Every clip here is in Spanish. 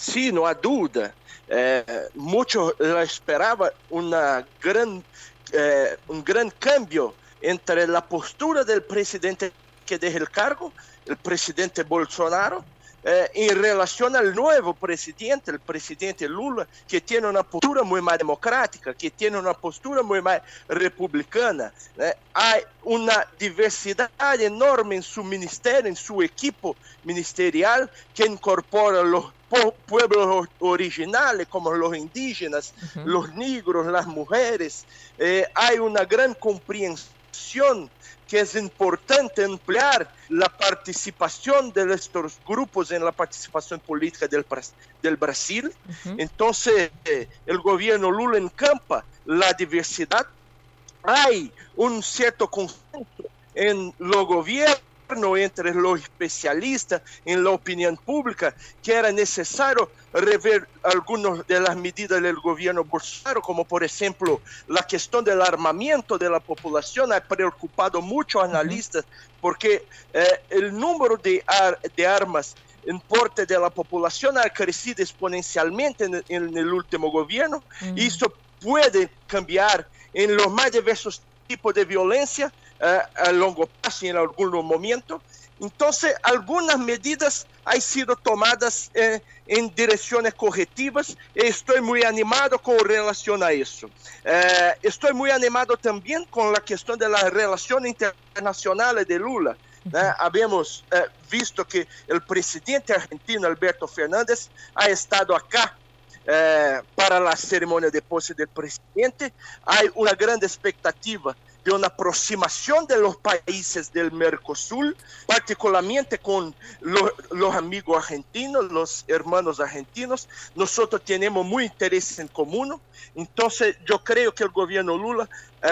Sí, no hay duda. Muchos esperaban un gran cambio entre la postura del presidente que deja el cargo, el presidente Bolsonaro, en relación al nuevo presidente, el presidente Lula, que tiene una postura muy más democrática, que tiene una postura muy más republicana. Hay una diversidad enorme en su ministerio, en su equipo ministerial, que incorpora los pueblos originales, como los indígenas, los negros, las mujeres. Hay una gran comprensión que es importante ampliar la participación de estos grupos en la participación política del Brasil. Entonces, el gobierno Lula encampa la diversidad. Hay un cierto consenso en los gobiernos, entre los especialistas, en la opinión pública, que era necesario rever algunas de las medidas del gobierno Bolsonaro, como por ejemplo la cuestión del armamento de la población. Ha preocupado mucho a analistas porque el número de armas en porte de la población ha crecido exponencialmente en el último gobierno, y eso puede cambiar en los más diversos tipos de violencia a largo plazo en algún momento. Entonces, algunas medidas han sido tomadas en direcciones correctivas, y estoy muy animado con relación a eso. Estoy muy animado también con la cuestión de las relaciones internacionales de Lula. Habíamos visto que el presidente argentino, Alberto Fernández, ha estado acá para la ceremonia de pose del presidente. Hay una gran expectativa de una aproximación de los países del Mercosur, particularmente con los amigos argentinos, los hermanos argentinos. Nosotros tenemos muy interés en común. Entonces, yo creo que el gobierno Lula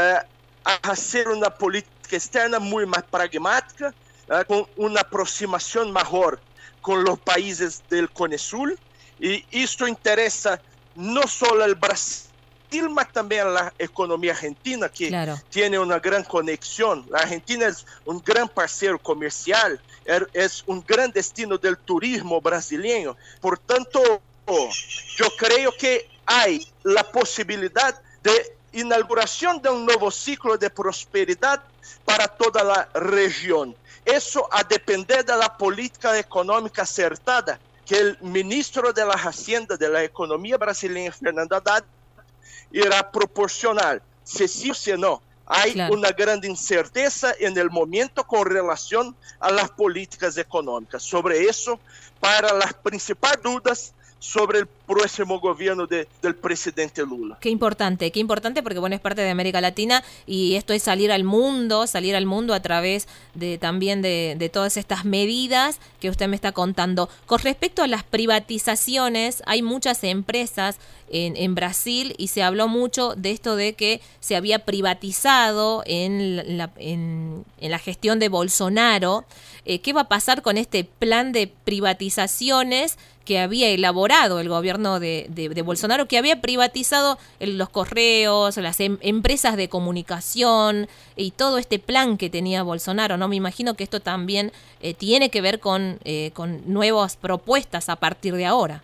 a hacer una política externa muy más pragmática, con una aproximación mejor con los países del Cone Sur. Y esto interesa no solo al Brasil, mas también a la economía argentina, que tiene una gran conexión. La Argentina es un gran parceiro comercial, es un gran destino del turismo brasileño. Por tanto, yo creo que hay la posibilidad de inauguración de un nuevo ciclo de prosperidad para toda la región. Eso a depender de la política económica acertada que el ministro de la Hacienda de la Economía brasileña, Fernando Haddad, irá proporcionar. Si sí o si no, hay una gran incerteza en el momento con relación a las políticas económicas. Sobre eso, para las principales dudas sobre el próximo gobierno del presidente Lula. Qué importante porque bueno, es parte de América Latina, y esto es salir al mundo a través de también de todas estas medidas que usted me está contando. Con respecto a las privatizaciones, hay muchas empresas en Brasil, y se habló mucho de esto de que se había privatizado en la gestión de Bolsonaro. ¿Qué va a pasar con este plan de privatizaciones que había elaborado el gobierno de Bolsonaro, que había privatizado los correos, las empresas de comunicación y todo este plan que tenía Bolsonaro, ¿no? Me imagino que esto también tiene que ver con nuevas propuestas a partir de ahora.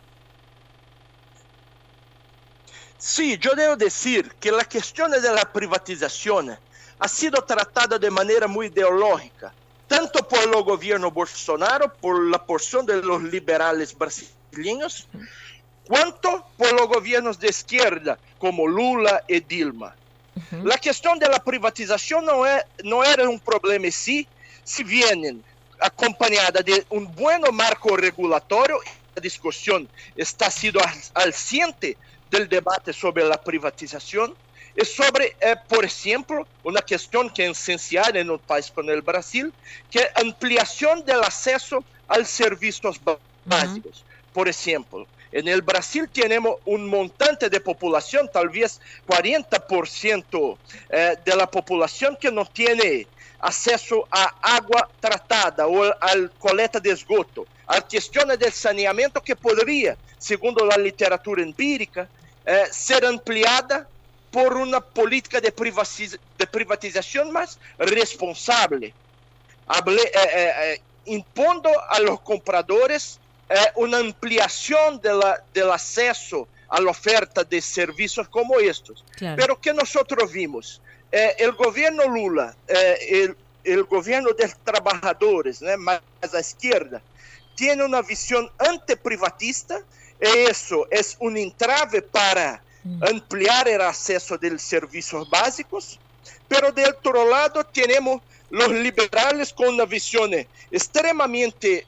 Sí, yo debo decir que la cuestión de la privatización ha sido tratada de manera muy ideológica, tanto por el gobierno Bolsonaro, por la porción de los liberales brasileños, cuanto por los gobiernos de izquierda, como Lula y Dilma. La cuestión de la privatización no era un problema en sí, si vienen acompañada de un buen marco regulatorio. La discusión está siendo alciente del debate sobre la privatización. Es sobre, por ejemplo, una cuestión que es esencial en un país como el Brasil, que es ampliación del acceso a los servicios básicos. Por ejemplo, en el Brasil tenemos un montante de población, tal vez 40% de la población, que no tiene acceso a agua tratada o a coleta de esgoto, a cuestiones del saneamiento que podría, segundo la literatura empírica, ser ampliada por una política de privatización más responsable, impondo a los compradores una ampliación del acceso a la oferta de servicios como estos. Claro. Pero que nosotros vimos, el gobierno Lula, el gobierno de los trabajadores, más a la izquierda, tiene una visión antiprivatista, y eso es un entrave para ampliar el acceso de los servicios básicos, pero del otro lado tenemos los liberales con una visión extremadamente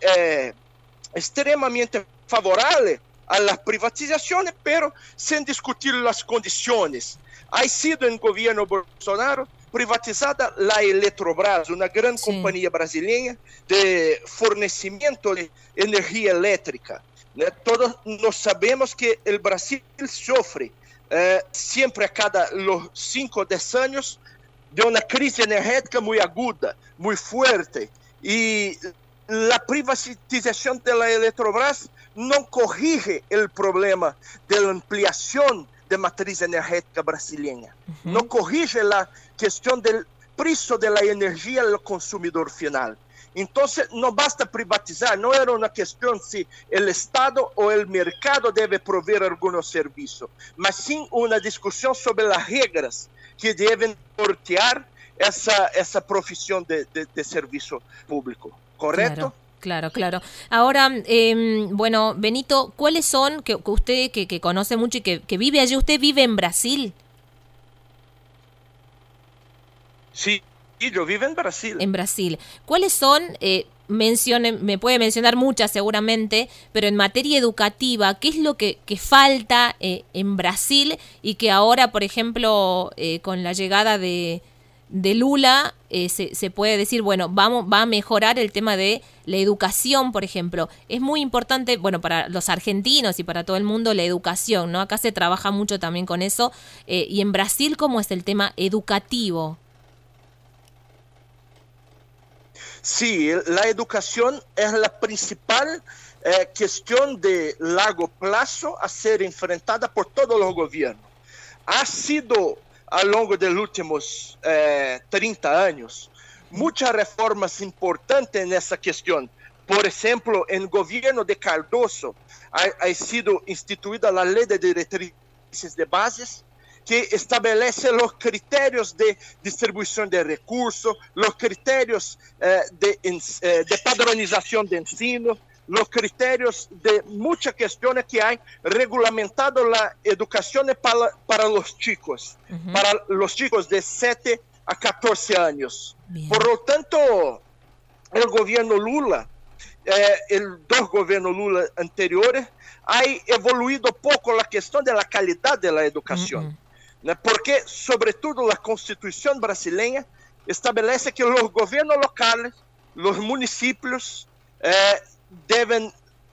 favorable a las privatizaciones, pero sin discutir las condiciones. Ha sido en el gobierno Bolsonaro privatizada la Eletrobras, una gran compañía brasileña de fornecimiento de energía eléctrica. Todos nos sabemos que el Brasil sufre siempre a cada los 5 o 10 años de una crisis energética muy aguda, muy fuerte, y la privatización de la Eletrobras no corrige el problema de la ampliación de matriz energética brasileña, no corrige la cuestión del precio de la energía al consumidor final. Entonces, no basta privatizar, no era una cuestión si el Estado o el mercado debe proveer algunos servicios, mas sí una discusión sobre las reglas que deben sortear esa profesión de servicio público, ¿correcto? Claro, claro. Ahora, bueno, Benito, ¿cuáles son, que usted que conoce mucho y que vive allí, usted vive en Brasil? Sí, yo vivo en Brasil. En Brasil. ¿Cuáles son, me puede mencionar muchas seguramente, pero en materia educativa, qué es lo que falta en Brasil y que ahora, por ejemplo, con la llegada de Lula, se puede decir, bueno, va a mejorar el tema de la educación, por ejemplo? Es muy importante, bueno, para los argentinos y para todo el mundo la educación, ¿no? Acá se trabaja mucho también con eso. Y en Brasil, ¿cómo es el tema educativo? Sí, la educación es la principal cuestión de largo plazo a ser enfrentada por todos los gobiernos. Ha sido a lo largo de los últimos 30 años muchas reformas importantes en esa cuestión. Por ejemplo, en el gobierno de Cardoso ha sido instituida la Ley de Directrices de Bases, que establece los criterios de distribución de recursos, los criterios de padronización de ensino, los criterios de muchas cuestiones que han regulamentado la educación para los chicos, para los chicos de 7 a 14 años. Bien. Por lo tanto, el gobierno Lula, dos gobiernos Lula anteriores, ha evoluido poco la cuestión de la calidad de la educación. Porque, sobre todo, la Constitución brasileña establece que los gobiernos locales, los municipios, deben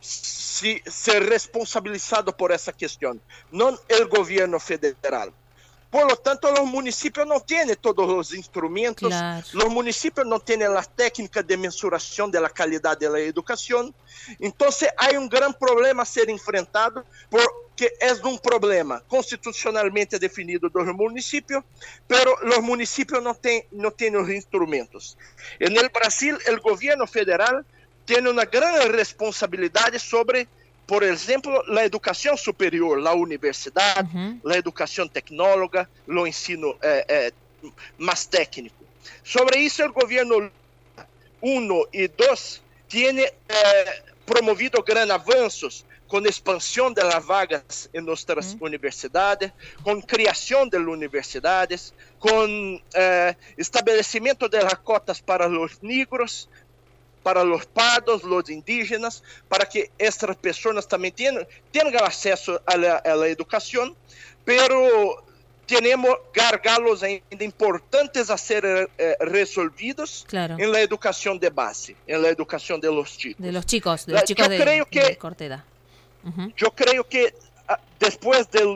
ser responsabilizados por esa cuestión, no el gobierno federal. Por lo tanto, los municipios no tienen todos los instrumentos, claro. Los municipios no tienen las técnicas de mensuración de la calidad de la educación. Entonces, hay un gran problema a ser enfrentado, porque es un problema constitucionalmente definido de los municipios, pero los municipios no tienen los instrumentos. En el Brasil, el gobierno federal tiene una gran responsabilidad sobre, por ejemplo, la educación superior, la universidad, la educación tecnológica, lo ensino más técnico. Sobre eso, el gobierno 1 y 2 tiene promovido grandes avances con expansión de las vagas en nuestras universidades, con creación de las universidades, con establecimiento de las cotas para los negros, para los pardos, los indígenas, para que estas personas también tengan acceso a la educación, pero tenemos gargalos ainda importantes a ser resolvidos, claro, en la educación de base, en la educación de los chicos. De los chicos de corta edad. Yo creo que después de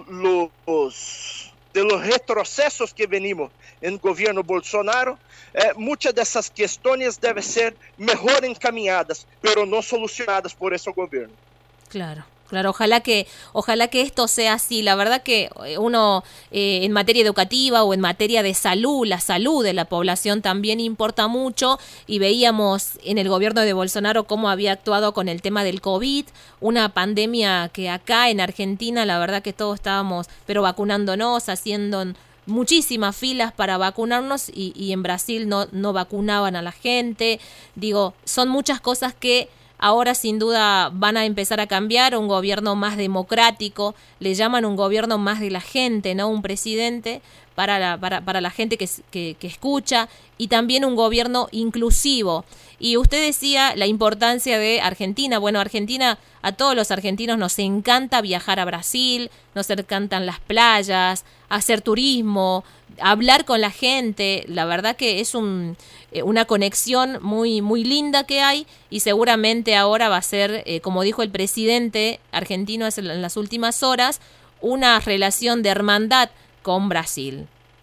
los retrocesos que venimos en el gobierno Bolsonaro, muchas de esas cuestiones deben ser mejor encaminadas, pero no solucionadas por ese gobierno. Claro, Claro, ojalá que esto sea así. La verdad que uno en materia educativa o en materia de salud, la salud de la población también importa mucho y veíamos en el gobierno de Bolsonaro cómo había actuado con el tema del COVID, una pandemia que acá en Argentina la verdad que todos estábamos pero vacunándonos, haciendo muchísimas filas para vacunarnos y en Brasil no vacunaban a la gente. Digo, son muchas cosas que ahora sin duda van a empezar a cambiar, un gobierno más democrático, le llaman un gobierno más de la gente, ¿no? Un presidente para la gente que escucha y también un gobierno inclusivo. Y usted decía la importancia de Argentina. Bueno, Argentina, a todos los argentinos nos encanta viajar a Brasil, nos encantan las playas, hacer turismo, hablar con la gente. La verdad que es una conexión muy, muy linda que hay y seguramente ahora va a ser, como dijo el presidente argentino en las últimas horas, una relación de hermandad con Brasil.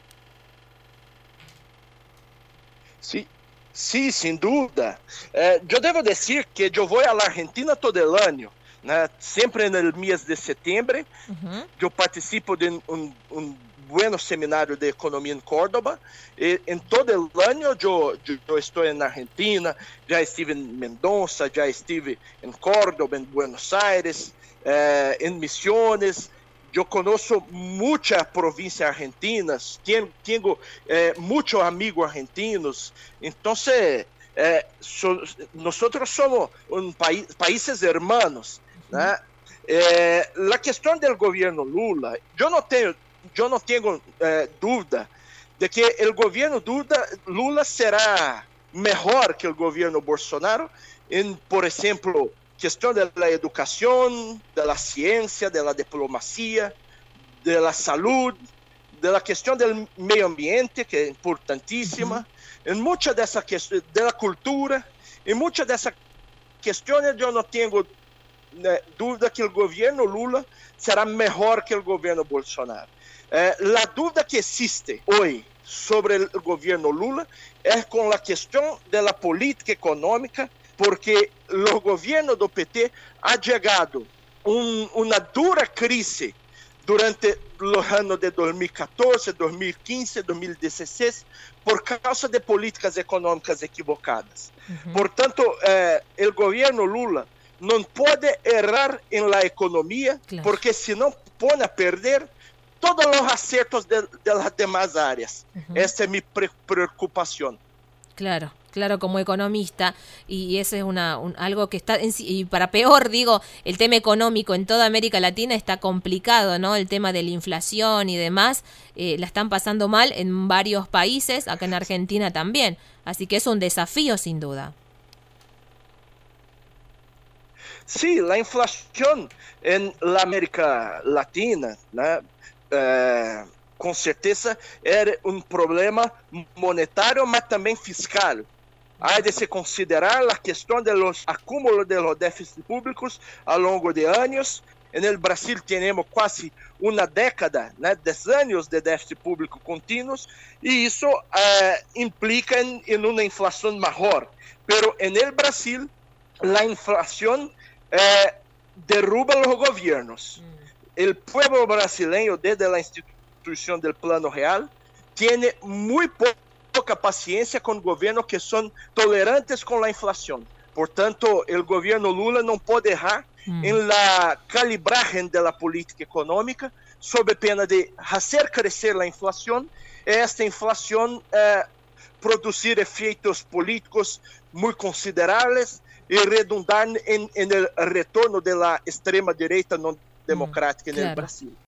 Sí, sí, sin duda. Yo debo decir que yo voy a la Argentina todo el año, né? Siempre en el mes de septiembre. Yo participo de un buen seminario de economía en Córdoba. En todo el año yo estoy en Argentina, ya estuve en Mendoza, ya estuve en Córdoba, en Buenos Aires, en Misiones. Yo conozco muchas provincias argentinas, tengo muchos amigos argentinos, entonces nosotros somos países hermanos, ¿no? La cuestión del gobierno Lula, yo no tengo duda de que el gobierno Lula será mejor que el gobierno Bolsonaro en, por ejemplo, questão da educação, da ciência, da diplomacia, da saúde, da questão do meio ambiente, que é importantíssima, em muitas dessas questões, da cultura, em muitas dessas questões eu não tenho dúvida que o governo Lula será melhor que o governo Bolsonaro. A dúvida que existe hoje sobre o governo Lula é com a questão da política econômica, porque o governo do PT ha chegado uma dura crise durante os anos de 2014, 2015, 2016, por causa de políticas econômicas equivocadas. Portanto, o governo Lula não pode errar em la economia, claro, porque senão põe a perder todos os acertos de las demás áreas. Essa é minha preocupação. Claro, claro, como economista, y eso es algo que está, y para peor digo, el tema económico en toda América Latina está complicado, ¿no? El tema de la inflación y demás, la están pasando mal en varios países, acá en Argentina también, así que es un desafío sin duda. Sí, la inflación en la América Latina, ¿no? Com certeza era um problema monetário, mas também fiscal. Há de se considerar a questão dos acúmulos de los déficits públicos ao longo de anos. No Brasil temos quase uma década, né, 10 anos de déficit público contínuos, e isso implica em uma inflação maior. Pero no Brasil, a inflação derruba os governos. O povo brasileiro, desde a instituição do Plano Real, tem muito pouca paciência com governos que são tolerantes com a inflação. Portanto, o governo Lula não pode errar em la calibragem da política econômica, sob pena de fazer crescer a inflação, e esta inflação produzir efeitos políticos muito consideráveis e redundar em el retorno da extrema direita não democrática no Brasil.